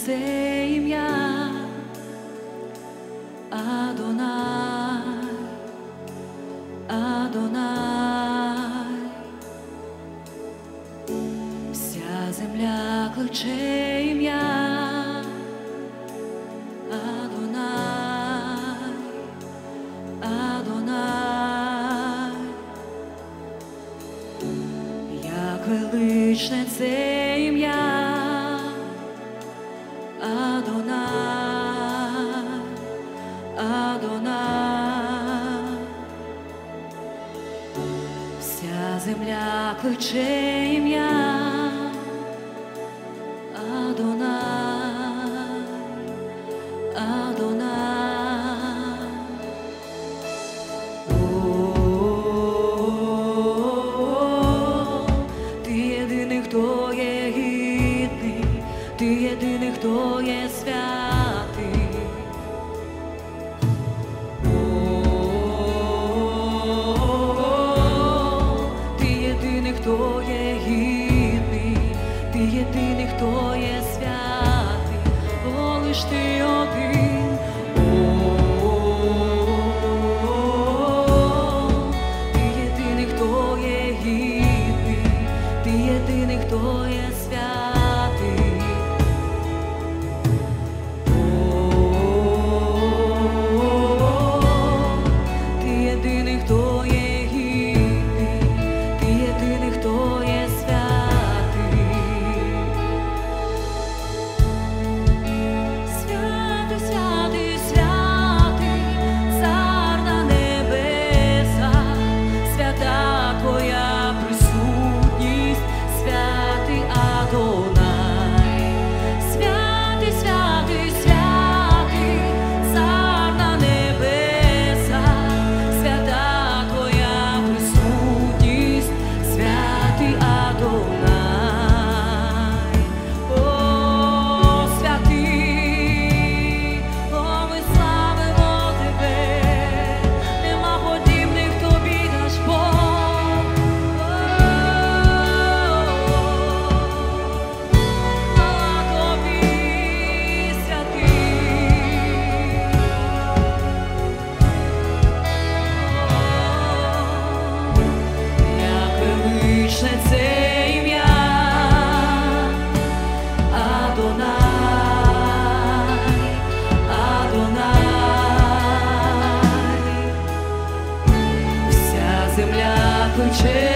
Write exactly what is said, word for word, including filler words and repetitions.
це ім'я Адонай, Адонай. Вся земля кличе ім'я Адонай, Адонай. Як величне це ім'я Адонай, Адонай. Вся земля кличе ім'я Адонай, Адонай. О, ти єдиний, хто є гідний, ти єдиний, хто є святий. О, ти єдиний, хто є гідний, ти єдиний, хто є святий, о, лиш ти один. О, ти єдиний, хто є гідний, ти єдиний, хто є святий. Ти єдиний, хто є гідний, ти єдиний, хто є святий. Святий, святий, святий, цар на небесах, свята твоя присутність, святий Адонай. Святий, святий, святий, цар на небесах, свята твоя присутність, святий Адонай. О, святий, о, ми славимо тебе, нема подібних тобі наш Бог. Слава тобі, святий. Як величне це ім'я Адонай, Адонай. Вся земля кличе